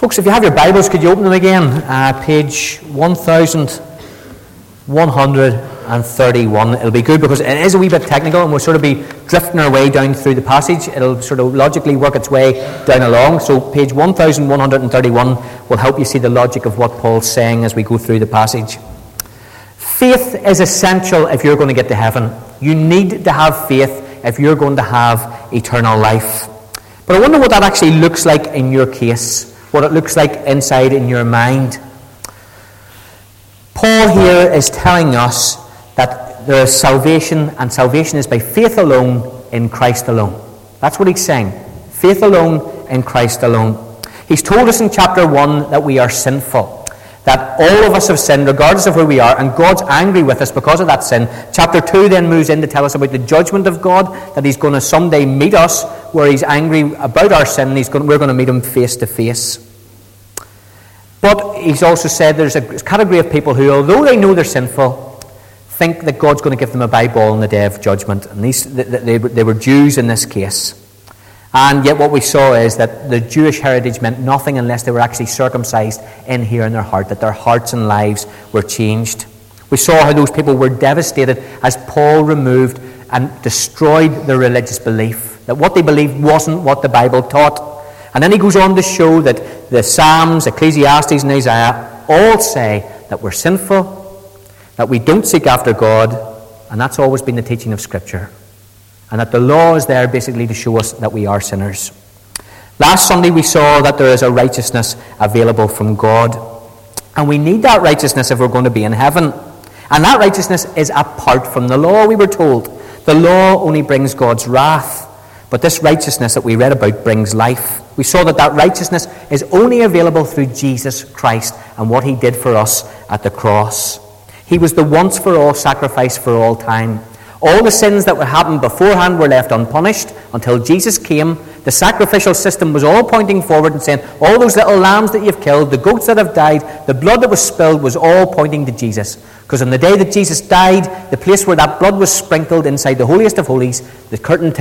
Folks, if you have your Bibles, could you open them again? Page 1131. It'll be good because it is a wee bit technical and we'll sort of be drifting our way down through the passage. It'll sort of logically work its way down along. So page 1131 will help you see the logic of what Paul's saying as we go through the passage. Faith is essential if you're going to get to heaven. You need to have faith if you're going to have eternal life. But I wonder what that actually looks like in your case. What it looks like inside in your mind. Paul here is telling us that there is salvation, and salvation is by faith alone in Christ alone. That's what he's saying. Faith alone in Christ alone. He's told us in chapter 1 that we are sinful. That all of us have sinned regardless of who we are, and God's angry with us because of that sin. Chapter 2 then moves in to tell us about the judgment of God, that he's going to someday meet us where he's angry about our sin, and we're going to meet him face to face. But he's also said there's a category of people who, although they know they're sinful, think that God's going to give them a bye ball on the day of judgment. And they were Jews in this case. And yet what we saw is that the Jewish heritage meant nothing unless they were actually circumcised in here in their heart, that their hearts and lives were changed. We saw how those people were devastated as Paul removed and destroyed their religious belief, that what they believed wasn't what the Bible taught. And then he goes on to show that the Psalms, Ecclesiastes and Isaiah all say that we're sinful, that we don't seek after God, and that's always been the teaching of Scripture. And that the law is there basically to show us that we are sinners. Last Sunday we saw that there is a righteousness available from God. And we need that righteousness if we're going to be in heaven. And that righteousness is apart from the law, we were told. The law only brings God's wrath. But this righteousness that we read about brings life. We saw that righteousness is only available through Jesus Christ and what he did for us at the cross. He was the once for all sacrifice for all time. All the sins that would happen beforehand were left unpunished until Jesus came. The sacrificial system was all pointing forward and saying, all those little lambs that you've killed, the goats that have died, the blood that was spilled was all pointing to Jesus. Because on the day that Jesus died, the place where that blood was sprinkled inside the holiest of holies, the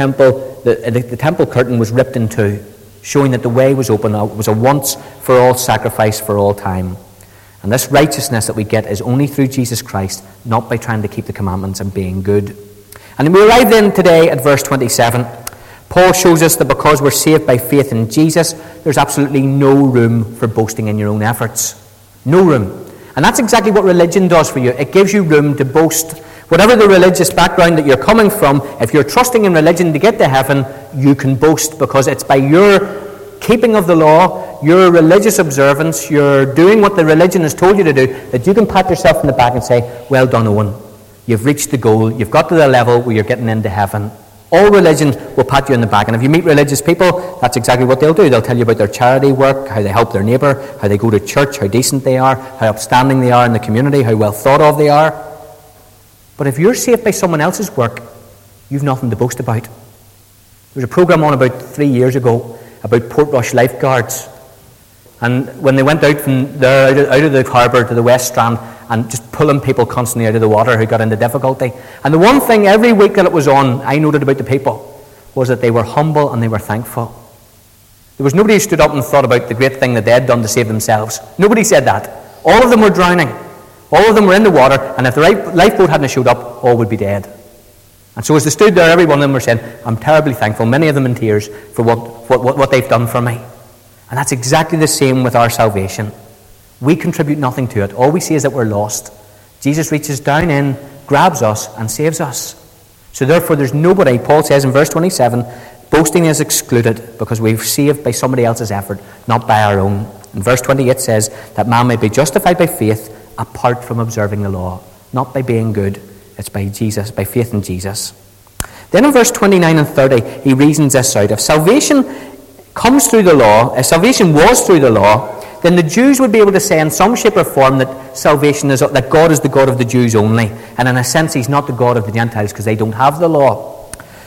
temple curtain was ripped in two, showing that the way was open. It was a once for all sacrifice for all time. And this righteousness that we get is only through Jesus Christ, not by trying to keep the commandments and being good. And we arrive then today at verse 27. Paul shows us that because we're saved by faith in Jesus, there's absolutely no room for boasting in your own efforts. No room. And that's exactly what religion does for you. It gives you room to boast. Whatever the religious background that you're coming from, if you're trusting in religion to get to heaven, you can boast because it's by your keeping of the law, your religious observance, your doing what the religion has told you to do, that you can pat yourself on the back and say, well done, Owen. You've reached the goal. You've got to the level where you're getting into heaven. All religion will pat you on the back. And if you meet religious people, that's exactly what they'll do. They'll tell you about their charity work, how they help their neighbour, how they go to church, how decent they are, how upstanding they are in the community, how well thought of they are. But if you're saved by someone else's work, you've nothing to boast about. There was a programme on about 3 years ago about Portrush lifeguards. And when they went out from there, out of the harbour to the West Strand, and just pulling people constantly out of the water who got into difficulty. And the one thing every week that it was on, I noted about the people, was that they were humble and they were thankful. There was nobody who stood up and thought about the great thing that they had done to save themselves. Nobody said that. All of them were drowning. All of them were in the water, and if the lifeboat hadn't showed up, all would be dead. And so as they stood there, every one of them were saying, I'm terribly thankful, many of them in tears, for what they've done for me. And that's exactly the same with our salvation. We contribute nothing to it. All we see is that we're lost. Jesus reaches down in, grabs us, and saves us. So therefore there's nobody, Paul says in verse 27, boasting is excluded because we're saved by somebody else's effort, not by our own. And verse 28 says that man may be justified by faith apart from observing the law. Not by being good. It's by Jesus, by faith in Jesus. Then in verse 29 and 30, he reasons this out. If salvation comes through the law, if salvation was through the law, then the Jews would be able to say in some shape or form that salvation is, that God is the God of the Jews only. And in a sense, he's not the God of the Gentiles because they don't have the law.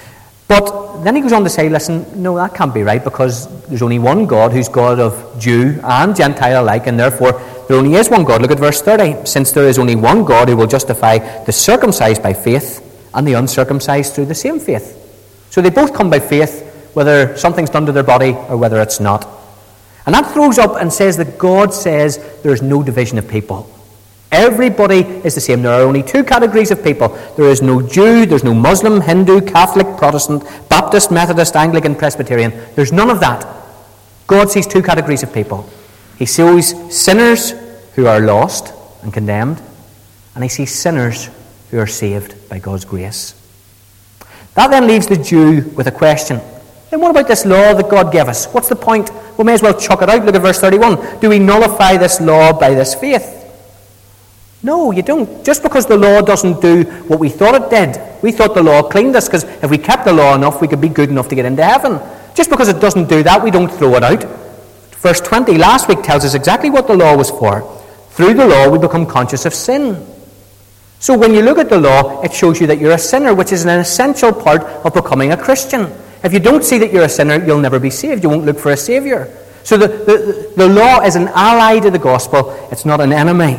But then he goes on to say, listen, no, that can't be right because there's only one God who's God of Jew and Gentile alike, and therefore there only is one God. Look at verse 30. Since there is only one God who will justify the circumcised by faith and the uncircumcised through the same faith. So they both come by faith, whether something's done to their body or whether it's not. And that throws up and says that God says there is no division of people. Everybody is the same. There are only two categories of people. There is no Jew, there's no Muslim, Hindu, Catholic, Protestant, Baptist, Methodist, Anglican, Presbyterian. There's none of that. God sees two categories of people. He sees sinners who are lost and condemned, and he sees sinners who are saved by God's grace. That then leaves the Jew with a question. Then what about this law that God gave us? What's the point? We may as well chuck it out. Look at verse 31. Do we nullify this law by this faith? No, you don't. Just because the law doesn't do what we thought it did. We thought the law cleaned us because if we kept the law enough, we could be good enough to get into heaven. Just because it doesn't do that, we don't throw it out. Verse 20 last week tells us exactly what the law was for. Through the law, we become conscious of sin. So when you look at the law, it shows you that you're a sinner, which is an essential part of becoming a Christian. If you don't see that you're a sinner, you'll never be saved. You won't look for a saviour. So the law is an ally to the gospel. It's not an enemy.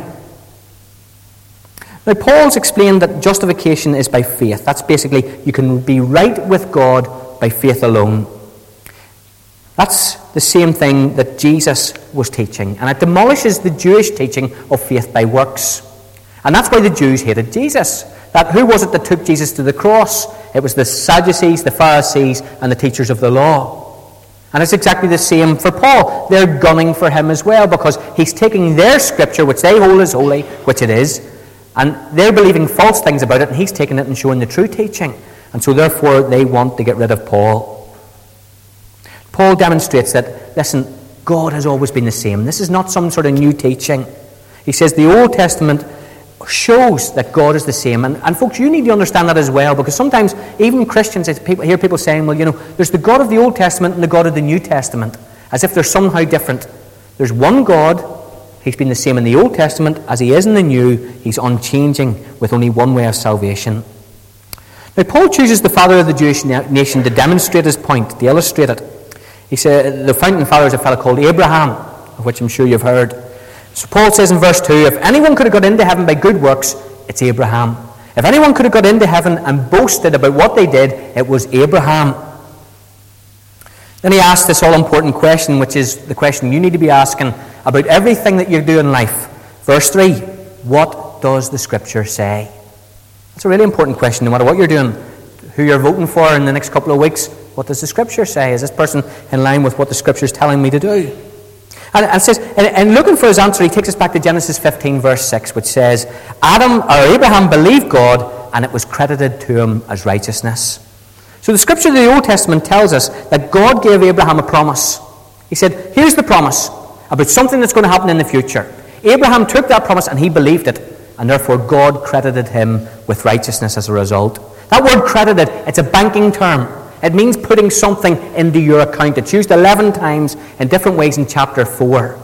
Now, Paul's explained that justification is by faith. That's basically, you can be right with God by faith alone. That's the same thing that Jesus was teaching. And it demolishes the Jewish teaching of faith by works. And that's why the Jews hated Jesus. Who was it that took Jesus to the cross? It was the Sadducees, the Pharisees, and the teachers of the law. And it's exactly the same for Paul. They're gunning for him as well because he's taking their scripture, which they hold as holy, which it is, and they're believing false things about it, and he's taking it and showing the true teaching. And so therefore they want to get rid of Paul. Paul demonstrates that, listen, God has always been the same. This is not some sort of new teaching. He says the Old Testament shows that God is the same. And folks, you need to understand that as well, because sometimes even Christians, hear people saying, well, there's the God of the Old Testament and the God of the New Testament, as if they're somehow different. There's one God. He's been the same in the Old Testament as he is in the New. He's unchanging with only one way of salvation. Now, Paul chooses the father of the Jewish nation to demonstrate his point, to illustrate it. He said the founding father is a fellow called Abraham, of which I'm sure you've heard. So Paul says in verse 2, if anyone could have got into heaven by good works, it's Abraham. If anyone could have got into heaven and boasted about what they did, it was Abraham. Then he asked this all-important question, which is the question you need to be asking about everything that you do in life. Verse 3, what does the Scripture say? That's a really important question, no matter what you're doing, who you're voting for in the next couple of weeks. What does the Scripture say? Is this person in line with what the Scripture is telling me to do? And says, and looking for his answer, he takes us back to Genesis 15, verse 6, which says, Abraham believed God, and it was credited to him as righteousness. So the Scripture of the Old Testament tells us that God gave Abraham a promise. He said, here's the promise about something that's going to happen in the future. Abraham took that promise and he believed it, and therefore God credited him with righteousness as a result. That word credited, it's a banking term. It means putting something into your account. It's used 11 times in different ways in chapter 4.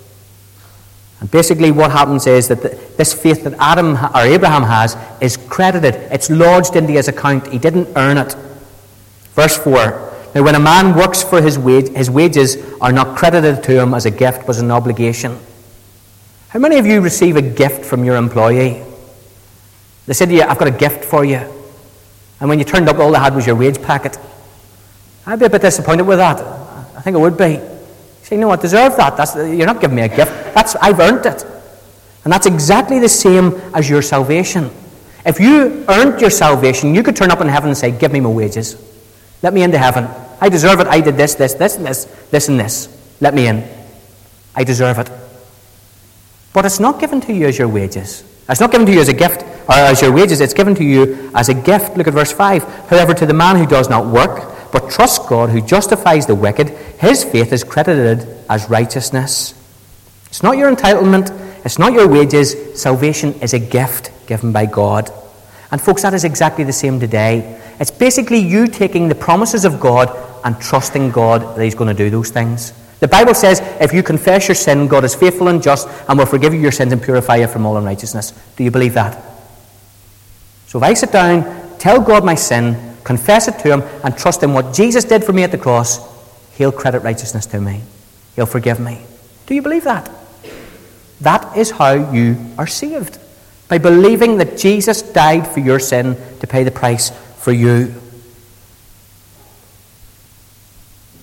And basically what happens is that this faith that Abraham has is credited. It's lodged into his account. He didn't earn it. Verse 4. Now when a man works for his wages are not credited to him as a gift, but as an obligation. How many of you receive a gift from your employee? They said to you, I've got a gift for you. And when you turned up, all they had was your wage packet. I'd be a bit disappointed with that. I think I would be. You say, no, I deserve that. You're not giving me a gift. I've earned it. And that's exactly the same as your salvation. If you earned your salvation, you could turn up in heaven and say, give me my wages. Let me into heaven. I deserve it. I did this, and this. Let me in. I deserve it. But it's not given to you as your wages. It's not given to you as a gift or as your wages. It's given to you as a gift. Look at verse 5. However, to the man who does not work, but trusts God, who justifies the wicked, his faith is credited as righteousness. It's not your entitlement. It's not your wages. Salvation is a gift given by God. And folks, that is exactly the same today. It's basically you taking the promises of God and trusting God that he's going to do those things. The Bible says if you confess your sin, God is faithful and just and will forgive you your sins and purify you from all unrighteousness. Do you believe that? So if I sit down, tell God my sin, confess it to him, and trust in what Jesus did for me at the cross, he'll credit righteousness to me. He'll forgive me. Do you believe that? That is how you are saved. By believing that Jesus died for your sin to pay the price for you.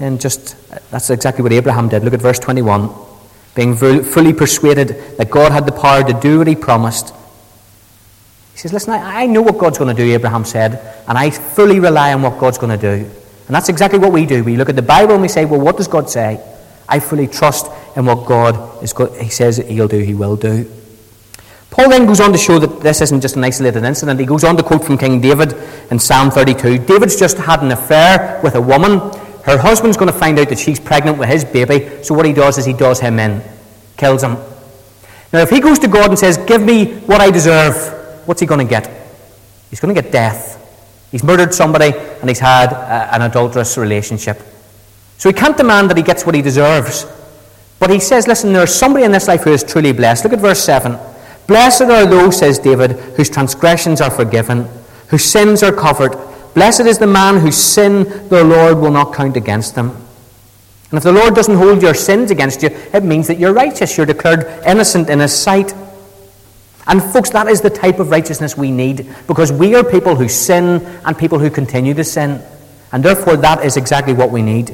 then that's exactly what Abraham did. Look at verse 21. Being fully persuaded that God had the power to do what he promised. He says, listen, I know what God's going to do, Abraham said, and I fully rely on what God's going to do. And that's exactly what we do. We look at the Bible and we say, well, what does God say? I fully trust in what God he says he'll do, he will do. Paul then goes on to show that this isn't just an isolated incident. He goes on to quote from King David in Psalm 32. David's just had an affair with a woman. Her husband's going to find out that she's pregnant with his baby, so what he does is he does him in, kills him. Now, if he goes to God and says, give me what I deserve, what's he going to get? He's going to get death. He's murdered somebody and he's had an adulterous relationship. So he can't demand that he gets what he deserves. But he says, listen, there's somebody in this life who is truly blessed. Look at verse 7. Blessed are those, says David, whose transgressions are forgiven, whose sins are covered. Blessed is the man whose sin the Lord will not count against them. And if the Lord doesn't hold your sins against you, it means that you're righteous. You're declared innocent in his sight. And folks, that is the type of righteousness we need, because we are people who sin and people who continue to sin. And therefore that is exactly what we need.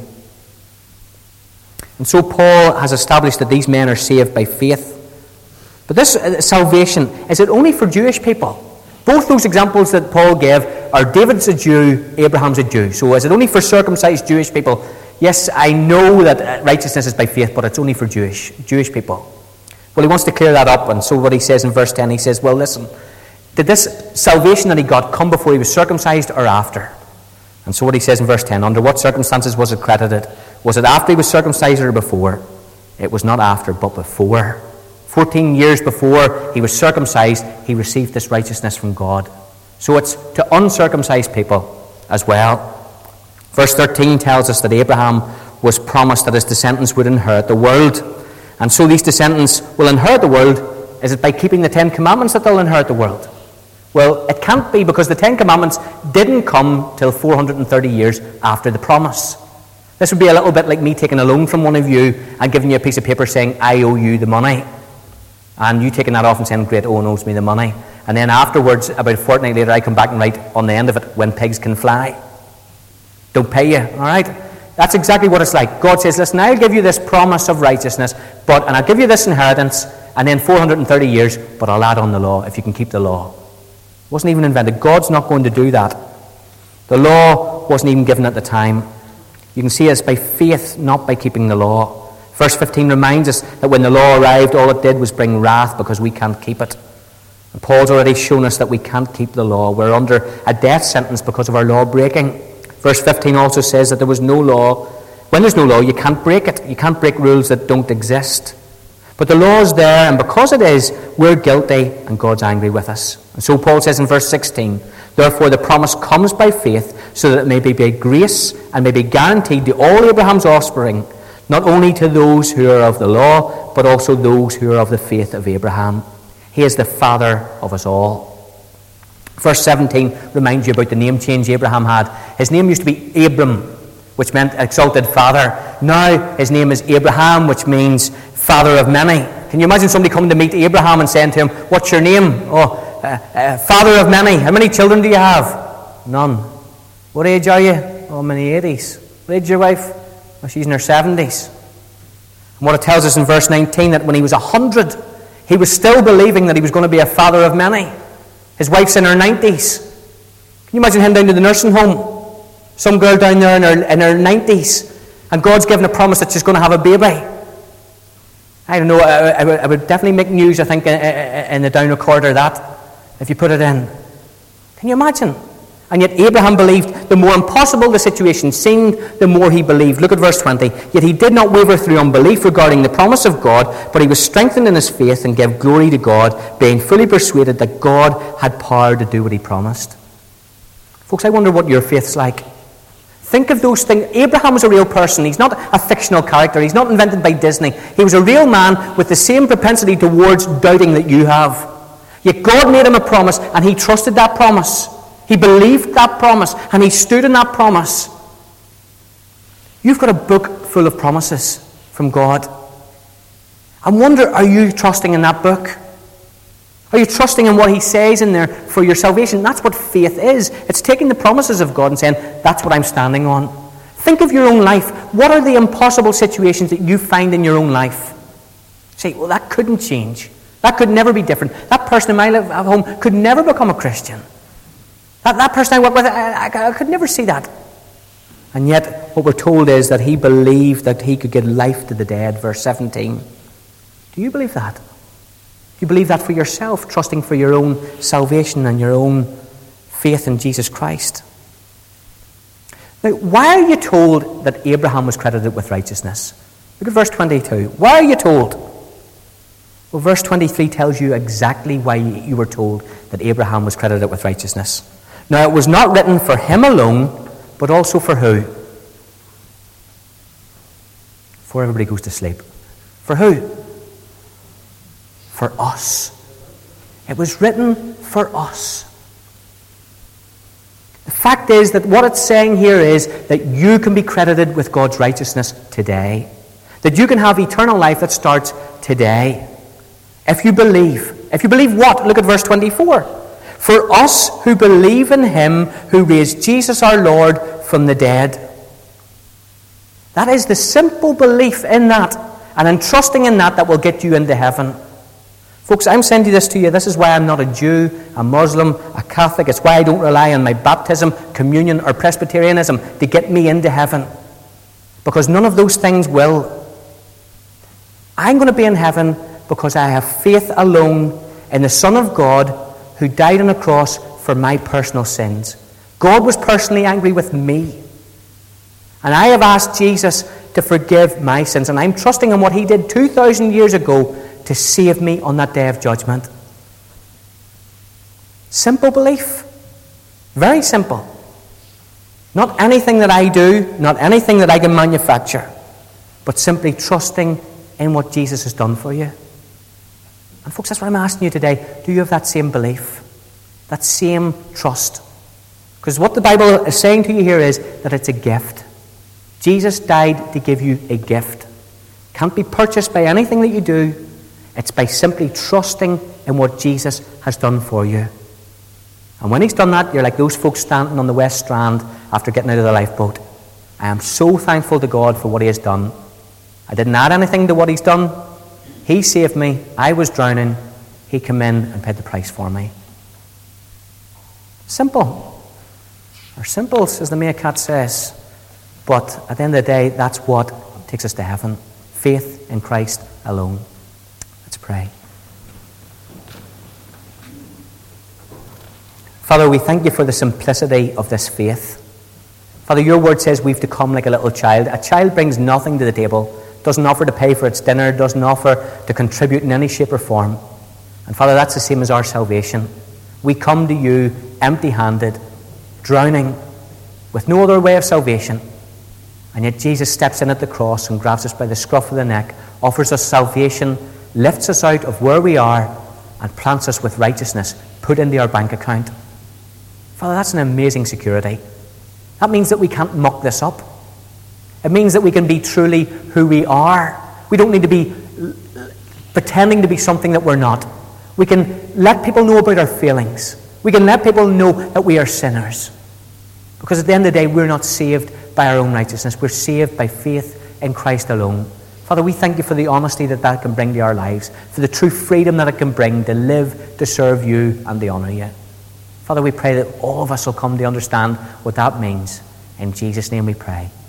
And so Paul has established that these men are saved by faith. But this salvation, is it only for Jewish people? Both those examples that Paul gave are David's a Jew, Abraham's a Jew. So is it only for circumcised Jewish people? Yes, I know that righteousness is by faith, but it's only for Jewish people. Well, he wants to clear that up, and so what he says in verse 10, he says, well, listen, did this salvation that he got come before he was circumcised or after? And so what he says in verse 10, under what circumstances was it credited? Was it after he was circumcised or before? It was not after, but before. 14 years before he was circumcised, he received this righteousness from God. So it's to uncircumcised people as well. Verse 13 tells us that Abraham was promised that his descendants would inherit the world. And so these descendants will inherit the world. Is it by keeping the 10 Commandments that they'll inherit the world? Well, it can't be, because the 10 Commandments didn't come till 430 years after the promise. This would be a little bit like me taking a loan from one of you and giving you a piece of paper saying, I owe you the money. And you taking that off and saying, great, Owen owes me the money. And then afterwards, about a fortnight later, I come back and write on the end of it, when pigs can fly. Don't pay you, all right? That's exactly what it's like. God says, listen, I'll give you this promise of righteousness, and I'll give you this inheritance, and then 430 years, but I'll add on the law if you can keep the law. It wasn't even invented. God's not going to do that. The law wasn't even given at the time. You can see it's by faith, not by keeping the law. Verse 15 reminds us that when the law arrived, all it did was bring wrath because we can't keep it. And Paul's already shown us that we can't keep the law. We're under a death sentence because of our law breaking. Verse 15 also says that there was no law. When there's no law, you can't break it. You can't break rules that don't exist. But the law is there, and because it is, we're guilty, and God's angry with us. And so Paul says in verse 16, therefore the promise comes by faith, so that it may be by grace and may be guaranteed to all Abraham's offspring, not only to those who are of the law, but also those who are of the faith of Abraham. He is the father of us all. Verse 17 reminds you about the name change Abraham had. His name used to be Abram, which meant exalted father. Now his name is Abraham, which means father of many. Can you imagine somebody coming to meet Abraham and saying to him, what's your name? Father of many. How many children do you have? None. What age are you? Oh, I'm in the 80s. What age is your wife? Oh, she's in her 70s. And what it tells us in verse 19, that when he was 100, he was still believing that he was going to be a father of many. His wife's in her 90s. Can you imagine him down to the nursing home? Some girl down there in her 90s. And God's given a promise that she's going to have a baby. I don't know, I would definitely make news, I think, in the Down Recorder, that, if you put it in. Can you imagine? And yet Abraham believed. The more impossible the situation seemed, the more he believed. Look at verse 20. Yet he did not waver through unbelief regarding the promise of God, but he was strengthened in his faith and gave glory to God, being fully persuaded that God had power to do what he promised. Folks, I wonder what your faith's like. Think of those things. Abraham was a real person. He's not a fictional character. He's not invented by Disney. He was a real man with the same propensity towards doubting that you have. Yet God made him a promise, and he trusted that promise. He believed that promise, and he stood in that promise. You've got a book full of promises from God. I wonder, are you trusting in that book? Are you trusting in what he says in there for your salvation? That's what faith is. It's taking the promises of God and saying, that's what I'm standing on. Think of your own life. What are the impossible situations that you find in your own life? Say, well, that couldn't change. That could never be different. That person in my life at home could never become a Christian. That person I work with, I could never see that. And yet, what we're told is that he believed that he could give life to the dead, verse 17. Do you believe that? Do you believe that for yourself, trusting for your own salvation and your own faith in Jesus Christ? Now, why are you told that Abraham was credited with righteousness? Look at verse 22. Why are you told? Well, verse 23 tells you exactly why you were told that Abraham was credited with righteousness. Now, it was not written for him alone, but also for who? Before everybody goes to sleep. For who? For us. It was written for us. The fact is that what it's saying here is that you can be credited with God's righteousness today. That you can have eternal life that starts today. If you believe. If you believe what? Look at verse 24. For us who believe in him who raised Jesus our Lord from the dead. That is the simple belief in that and in trusting in that will get you into heaven. Folks, I'm sending this to you. This is why I'm not a Jew, a Muslim, a Catholic. It's why I don't rely on my baptism, communion, or Presbyterianism to get me into heaven. Because none of those things will. I'm going to be in heaven because I have faith alone in the Son of God who died on a cross for my personal sins. God was personally angry with me. And I have asked Jesus to forgive my sins. And I'm trusting in what he did 2,000 years ago to save me on that day of judgment. Simple belief. Very simple. Not anything that I do, not anything that I can manufacture, but simply trusting in what Jesus has done for you. And folks, that's what I'm asking you today. Do you have that same belief? That same trust? Because what the Bible is saying to you here is that it's a gift. Jesus died to give you a gift. Can't be purchased by anything that you do. It's by simply trusting in what Jesus has done for you. And when he's done that, you're like those folks standing on the West Strand after getting out of the lifeboat. I am so thankful to God for what he has done. I didn't add anything to what he's done. He saved me. I was drowning. He came in and paid the price for me. Simple. Or simple, as the Meerkat says. But at the end of the day, that's what takes us to heaven. Faith in Christ alone. Let's pray. Father, we thank you for the simplicity of this faith. Father, your word says we've to come like a little child. A child brings nothing to the table, doesn't offer to pay for its dinner, doesn't offer to contribute in any shape or form. And Father, that's the same as our salvation. We come to you empty-handed, drowning, with no other way of salvation. And yet Jesus steps in at the cross and grabs us by the scruff of the neck, offers us salvation, lifts us out of where we are, and plants us with righteousness put into our bank account. Father, that's an amazing security. That means that we can't muck this up. It means that we can be truly who we are. We don't need to be pretending to be something that we're not. We can let people know about our feelings. We can let people know that we are sinners. Because at the end of the day, we're not saved by our own righteousness. We're saved by faith in Christ alone. Father, we thank you for the honesty that can bring to our lives, for the true freedom that it can bring to live, to serve you, and to honour you. Father, we pray that all of us will come to understand what that means. In Jesus' name we pray.